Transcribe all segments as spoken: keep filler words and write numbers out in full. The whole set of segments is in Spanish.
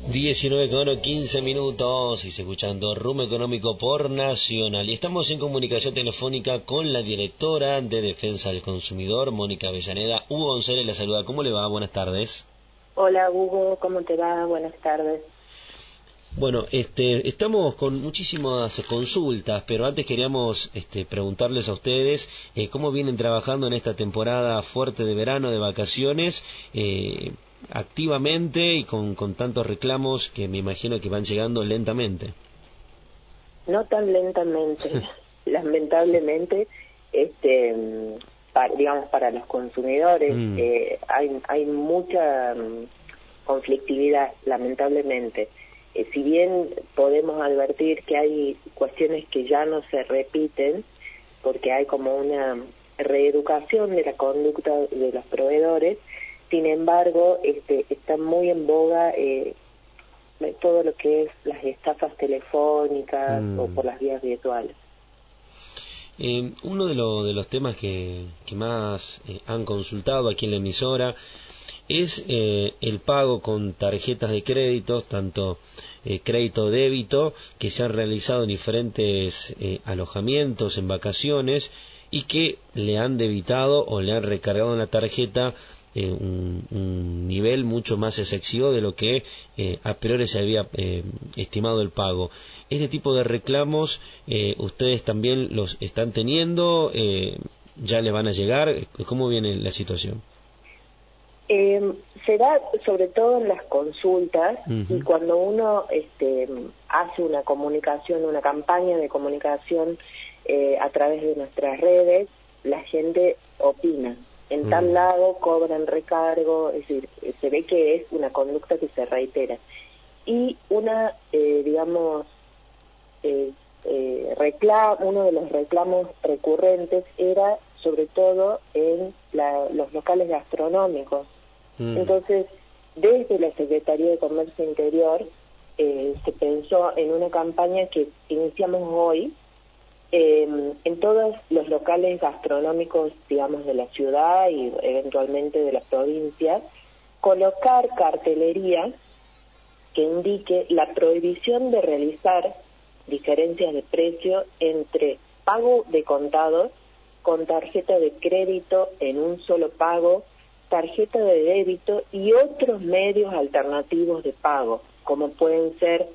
diecinueve con quince minutos y se escuchando Rumbo Económico por Nacional. Y estamos en comunicación telefónica con la directora de Defensa del Consumidor, Mónica Avellaneda. Hugo González la saluda. ¿Cómo le va? Buenas tardes. Hola Hugo, ¿cómo te va? Buenas tardes. Bueno, este, estamos con muchísimas consultas, pero antes queríamos este, preguntarles a ustedes eh, cómo vienen trabajando en esta temporada fuerte de verano, de vacaciones, eh, activamente y con, con tantos reclamos que me imagino que van llegando lentamente. No tan lentamente, lamentablemente, este, para, digamos, para los consumidores mm. eh, hay, hay mucha um, conflictividad, lamentablemente. Eh, si bien podemos advertir que hay cuestiones que ya no se repiten, porque hay como una reeducación de la conducta de los proveedores, sin embargo, este, está muy en boga eh, todo lo que es las estafas telefónicas mm. o por las vías virtuales. Eh, uno de, lo, de los temas que, que más eh, han consultado aquí en la emisora es eh, el pago con tarjetas de crédito, tanto eh, crédito o débito, que se han realizado en diferentes eh, alojamientos, en vacaciones, y que le han debitado o le han recargado en la tarjeta eh, un, un nivel mucho más excesivo de lo que eh, a priori se había eh, estimado el pago. Este tipo de reclamos, eh, ¿ustedes también los están teniendo? Eh, ¿Ya le van a llegar? ¿Cómo viene la situación? Eh, se da sobre todo en las consultas uh-huh. y cuando uno este, hace una comunicación, una campaña de comunicación eh, a través de nuestras redes, la gente opina. En uh-huh. tal lado cobran recargo, es decir, se ve que es una conducta que se reitera. Y una, eh, digamos, eh, eh, reclamo, uno de los reclamos recurrentes era sobre todo en la, los locales gastronómicos. Mm. Entonces, desde la Secretaría de Comercio Interior eh, se pensó en una campaña que iniciamos hoy eh, en todos los locales gastronómicos, digamos, de la ciudad y eventualmente de la provincia, colocar cartelería que indique la prohibición de realizar diferencias de precio entre pago de contado con tarjeta de crédito en un solo pago, tarjeta de débito y otros medios alternativos de pago, como pueden ser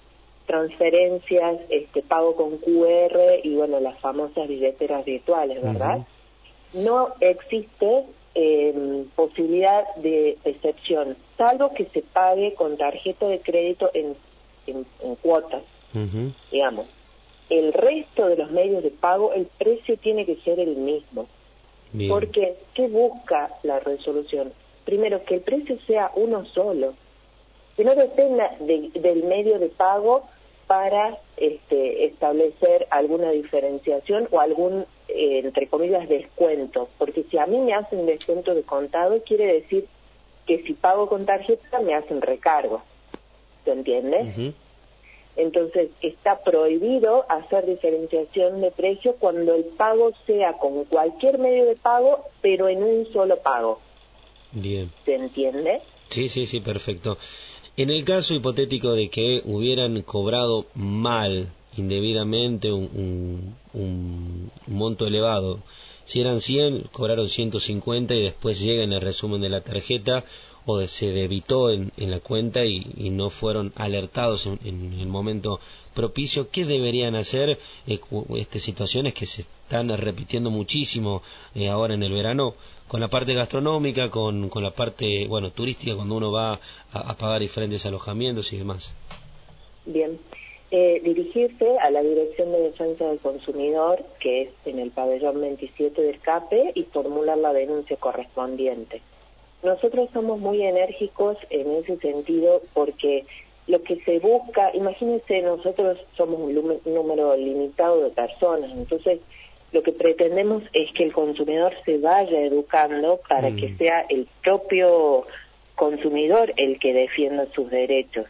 transferencias, este pago con Q R y bueno, las famosas billeteras virtuales, ¿verdad? Uh-huh. No existe eh, posibilidad de excepción, salvo que se pague con tarjeta de crédito en, en, en cuotas, uh-huh. digamos. El resto de los medios de pago, el precio tiene que ser el mismo. Bien. Porque, ¿qué busca la resolución? Primero, que el precio sea uno solo, que no dependa de, del medio de pago para este, establecer alguna diferenciación o algún, eh, entre comillas, descuento. Porque si a mí me hacen descuento de contado, quiere decir que si pago con tarjeta me hacen recargo. ¿Se entiende? Uh-huh. Entonces, está prohibido hacer diferenciación de precio cuando el pago sea con cualquier medio de pago, pero en un solo pago. Bien. ¿Se entiende? Sí, sí, sí, perfecto. En el caso hipotético de que hubieran cobrado mal, indebidamente, un, un, un monto elevado, si eran cien, cobraron ciento cincuenta y después llega en el resumen de la tarjeta o se debitó en, en la cuenta y, y no fueron alertados en, en el momento propicio, ¿qué deberían hacer? Eh, estas situaciones que se están repitiendo muchísimo eh, ahora en el verano, con la parte gastronómica, con, con la parte bueno turística, cuando uno va a, a pagar diferentes alojamientos y demás. Bien, eh, dirigirse a la Dirección de Defensa del Consumidor, que es en el pabellón veintisiete del C A P E, y formular la denuncia correspondiente. Nosotros somos muy enérgicos en ese sentido porque lo que se busca, imagínense, nosotros somos un número limitado de personas, entonces lo que pretendemos es que el consumidor se vaya educando para mm. que sea el propio consumidor el que defienda sus derechos.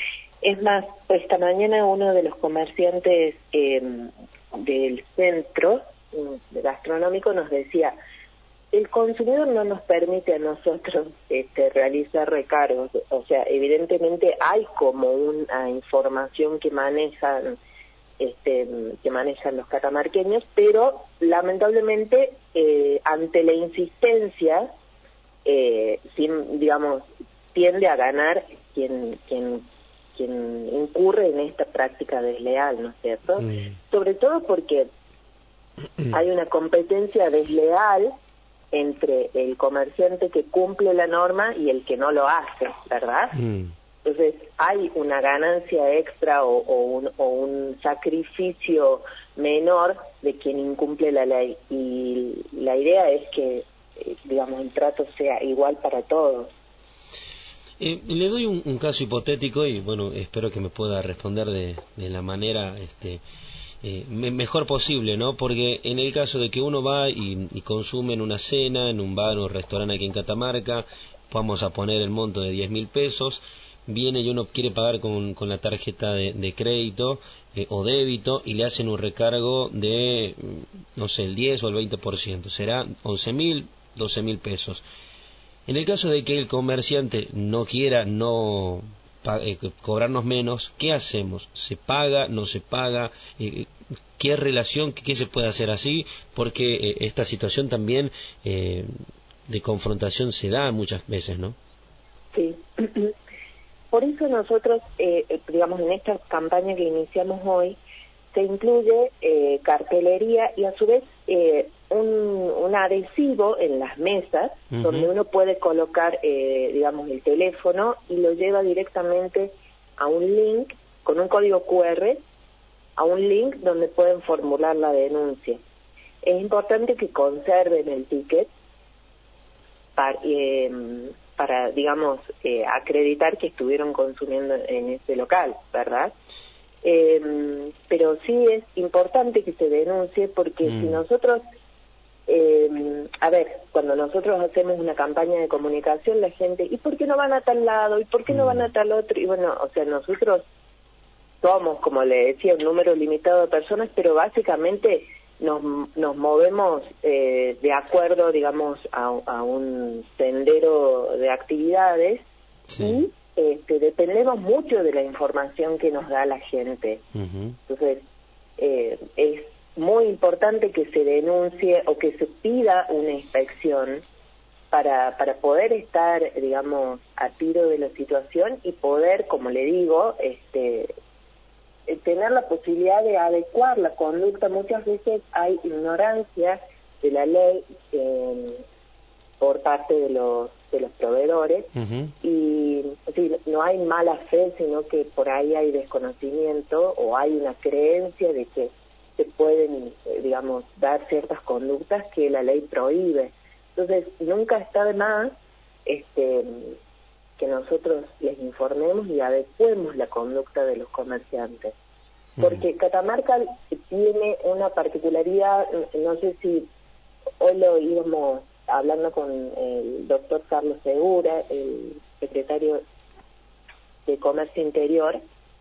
Es más, esta mañana uno de los comerciantes eh, del centro gastronómico nos decía, el consumidor no nos permite a nosotros este, realizar recargos. O sea, evidentemente hay como una información que manejan este, que manejan los catamarqueños, pero lamentablemente eh, ante la insistencia, eh, sin, digamos, tiende a ganar quien quien quien incurre en esta práctica desleal, ¿no es cierto? Mm. Sobre todo porque hay una competencia desleal entre el comerciante que cumple la norma y el que no lo hace, ¿verdad? Mm. Entonces hay una ganancia extra o, o, un, o un sacrificio menor de quien incumple la ley, y la idea es que, digamos, el trato sea igual para todos. Eh, le doy un, un caso hipotético y, bueno, espero que me pueda responder de, de la manera este, eh, me, mejor posible, ¿no? Porque en el caso de que uno va y, y consume en una cena, en un bar o un restaurante aquí en Catamarca, vamos a poner el monto de diez mil pesos, viene y uno quiere pagar con, con la tarjeta de, de crédito eh, o débito y le hacen un recargo de, no sé, el diez o el veinte por ciento, será once mil, doce mil pesos. En el caso de que el comerciante no quiera no eh, cobrarnos menos, ¿qué hacemos? ¿Se paga? ¿No se paga? Eh, ¿Qué relación? ¿Qué, qué se puede hacer así? Porque eh, esta situación también eh, de confrontación se da muchas veces, ¿no? Sí. Por eso nosotros, eh, digamos, en esta campaña que iniciamos hoy, se incluye eh, cartelería y a su vez eh, un, un adhesivo en las mesas, uh-huh, donde uno puede colocar, eh, digamos, el teléfono y lo lleva directamente a un link con un código cu erre, a un link donde pueden formular la denuncia. Es importante que conserven el ticket para, eh, para digamos, eh, acreditar que estuvieron consumiendo en ese local, ¿verdad? Eh, pero sí es importante que se denuncie porque mm. si nosotros, eh, a ver, cuando nosotros hacemos una campaña de comunicación, la gente, ¿y por qué no van a tal lado? ¿Y por qué mm. no van a tal otro? Y bueno, o sea, nosotros somos, como le decía, un número limitado de personas, pero básicamente nos, nos movemos eh, de acuerdo, digamos, a, a un sendero de actividades, sí, y Este, dependemos mucho de la información que nos da la gente. Uh-huh. Entonces, eh, es muy importante que se denuncie o que se pida una inspección para, para poder estar, digamos, a tiro de la situación y poder, como le digo, este, tener la posibilidad de adecuar la conducta. Muchas veces hay ignorancia de la ley eh, por parte de los de los proveedores, uh-huh, y sí, no hay mala fe, sino que por ahí hay desconocimiento o hay una creencia de que se pueden, eh, digamos, dar ciertas conductas que la ley prohíbe. Entonces, nunca está de más este, que nosotros les informemos y adecuemos la conducta de los comerciantes. Porque uh-huh, Catamarca tiene una particularidad, no sé si hoy lo íbamos hablando con el doctor Carlos Segura, el secretario de Comercio Interior.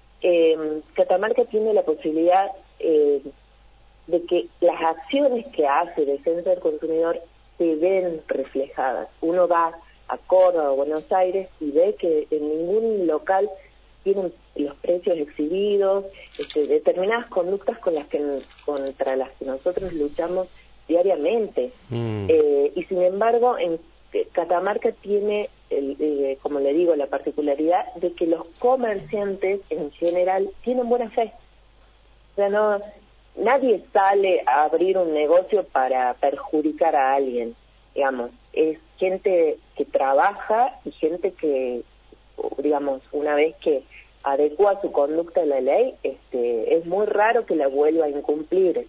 eh, Catamarca tiene la posibilidad eh, de que las acciones que hace Defensa del Consumidor se ven reflejadas. Uno va a Córdoba o Buenos Aires y ve que en ningún local tienen los precios exhibidos, este, determinadas conductas con las que contra las que nosotros luchamos diariamente. Mm. Eh, y sin embargo, en Catamarca tiene, el, eh, como le digo, la particularidad de que los comerciantes en general tienen buena fe. O sea, no, nadie sale a abrir un negocio para perjudicar a alguien, digamos. Es gente que trabaja y gente que, digamos, una vez que adecua su conducta a la ley, este, es muy raro que la vuelva a incumplir.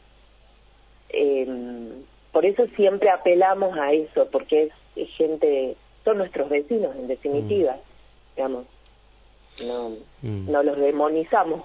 Eh, por eso siempre apelamos a eso, porque es, es gente, son nuestros vecinos en definitiva, mm. digamos, no, mm. no los demonizamos.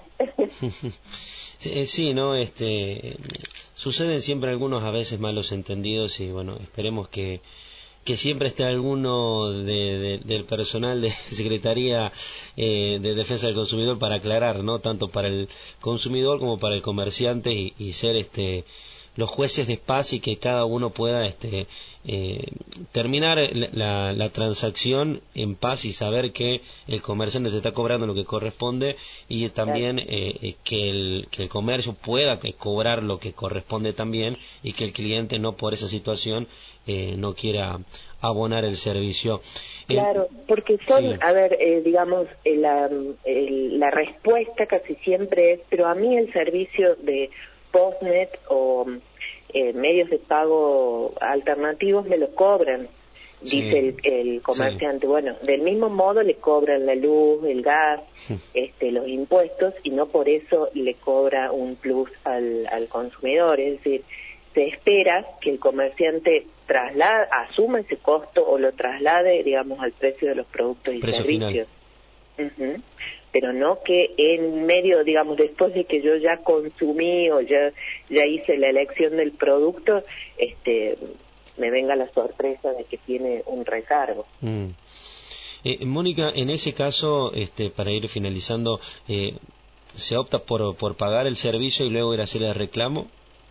sí, sí, no, este, suceden siempre algunos a veces malos entendidos y bueno, esperemos que que siempre esté alguno de, de, del personal de Secretaría eh, de Defensa del Consumidor para aclarar, no tanto para el consumidor como para el comerciante y, y ser este los jueces de paz y que cada uno pueda este, eh, terminar la, la, la transacción en paz y saber que el comerciante te está cobrando lo que corresponde y también eh, que, el, que el comercio pueda cobrar lo que corresponde también y que el cliente no por esa situación eh, no quiera abonar el servicio. Claro, eh, porque son, sí. a ver, eh, digamos, eh, la, el, la respuesta casi siempre es, pero a mí el servicio de Postnet o eh, medios de pago alternativos me lo cobran, Sí. dice el, el comerciante. Sí. Bueno, del mismo modo le cobran la luz, el gas, este, los impuestos, y no por eso le cobra un plus al, al consumidor, es decir, se espera que el comerciante traslade, asuma ese costo o lo traslade, digamos, al precio de los productos y Precio servicios. Uh-huh. Pero no que en medio, digamos, después de que yo ya consumí o ya ya hice la elección del producto, este, me venga la sorpresa de que tiene un recargo. Mm. Eh, Mónica, en ese caso, este, para ir finalizando, eh, ¿se opta por, por pagar el servicio y luego ir a hacer el reclamo?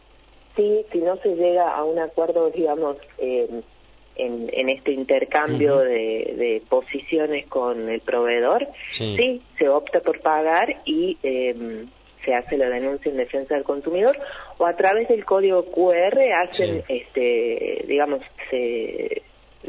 Sí, si no se llega a un acuerdo, digamos, eh, en, en este intercambio uh-huh. de, de posiciones con el proveedor, sí. sí, se opta por pagar y eh, se hace la denuncia en defensa del consumidor, o a través del código Q R hacen, sí. este, digamos, se,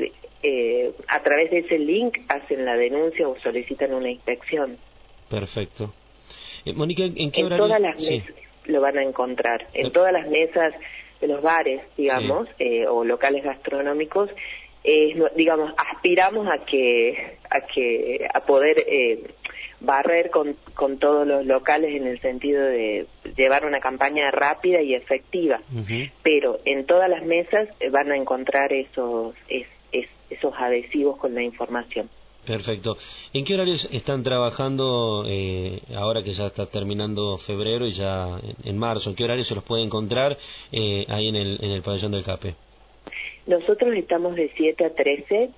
eh, a través de ese link hacen la denuncia o solicitan una inspección. Perfecto. Eh, Mónica, ¿en qué en horario? Todas las sí. mesas lo van a encontrar, en todas las mesas de los bares, digamos, sí. eh, o locales gastronómicos, eh, digamos, aspiramos a que a que a poder eh, barrer con, con todos los locales en el sentido de llevar una campaña rápida y efectiva, uh-huh. pero en todas las mesas van a encontrar esos es, es, esos adhesivos con la información. Perfecto. ¿En qué horarios están trabajando eh, ahora que ya está terminando febrero y ya en, en marzo? ¿En qué horarios se los puede encontrar eh, ahí en el, en el pabellón del CAPE? Nosotros estamos de siete a trece,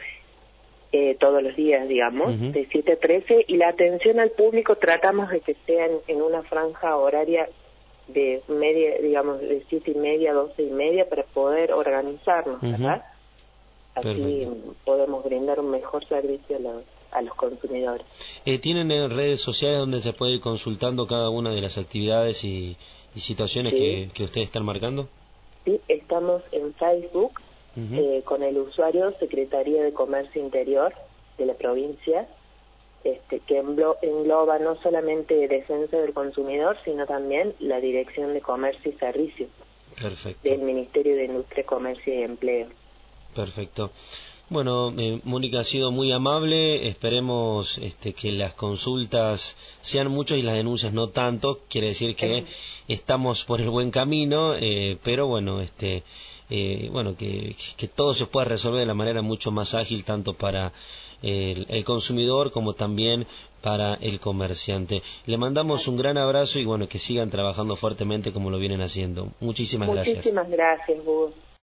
eh, todos los días, digamos, uh-huh. de siete a trece, y la atención al público tratamos de que sea en, en una franja horaria de media, digamos, de siete y media a doce y media para poder organizarnos, uh-huh. ¿verdad? Así Perfecto. Podemos brindar un mejor servicio a los, a los consumidores. Eh, ¿Tienen eh, redes sociales donde se puede ir consultando cada una de las actividades y, y situaciones sí. que, que ustedes están marcando? Sí, estamos en Facebook uh-huh. eh, con el usuario Secretaría de Comercio Interior de la provincia, este, que engloba no solamente defensa del consumidor, sino también la Dirección de Comercio y Servicios Perfecto. del Ministerio de Industria, Comercio y Empleo. Perfecto. Bueno, eh, Mónica, ha sido muy amable. Esperemos este, que las consultas sean muchas y las denuncias no tanto. Quiere decir que uh-huh. estamos por el buen camino, eh, pero bueno, este, eh, bueno, que, que todo se pueda resolver de la manera mucho más ágil, tanto para el, el consumidor como también para el comerciante. Le mandamos un gran abrazo y bueno, que sigan trabajando fuertemente como lo vienen haciendo. Muchísimas gracias. Muchísimas gracias, vos.